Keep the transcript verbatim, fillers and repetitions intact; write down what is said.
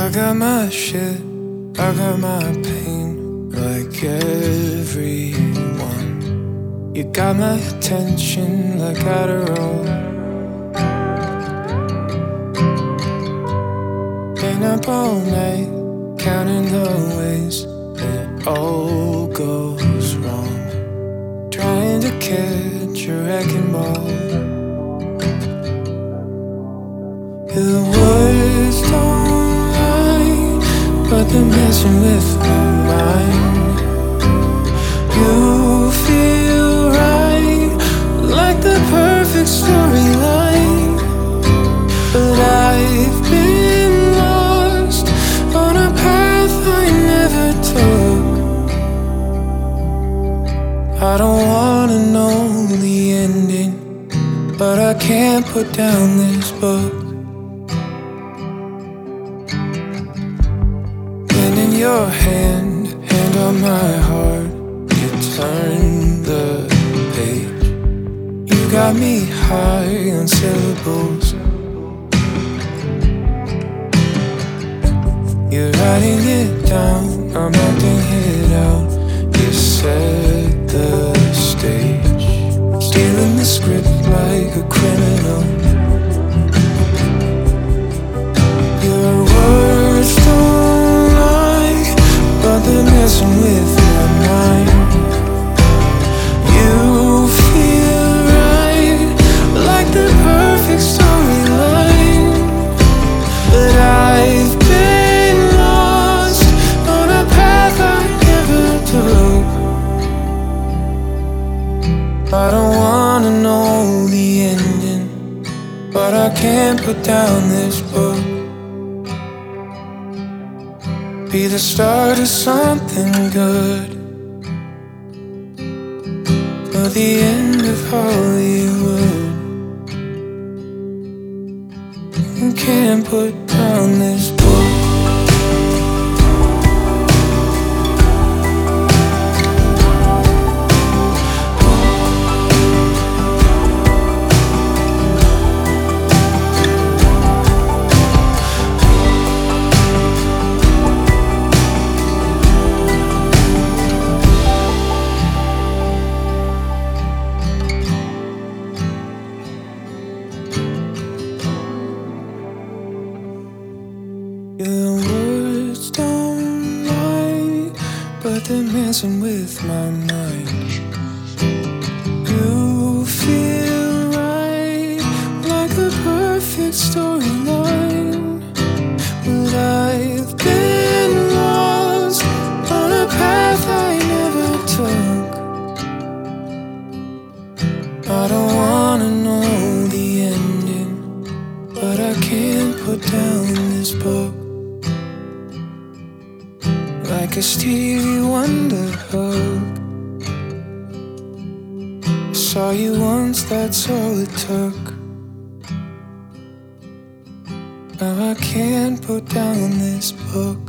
I got my shit, I got my pain, like everyone. You got my attention like Adderall. Been up all night, counting the ways it all goes wrong, trying to catch a wrecking ball. The words don't lie, but they're messing with my mind. You feel right, like the perfect storyline, but I've been lost on a path I never took. I don't wanna know the ending, but I can't put down this book. Pen in your hand, hand on my heart, you turn the page. You got me high on syllables. You're writing it down, I'm acting it out. You set the stage, stealing the script like a criminal. Your words don't lie, but they're messing with my mind. You feel right, like the perfect storyline, but I've been lost on a path I never took. I don't wanna know the ending, but I can't put down this book. Be the start of something good, or the end of Hollywood. You can't put down this book. Your words don't lie, but they're messing with my mind. You feel right, like a perfect storyline, but I've been lost on a path I never took. I don't wanna know the ending, but I can't put down this book. Like a Stevie Wonder hook. Saw you once, that's all it took. Now I can't put down this book.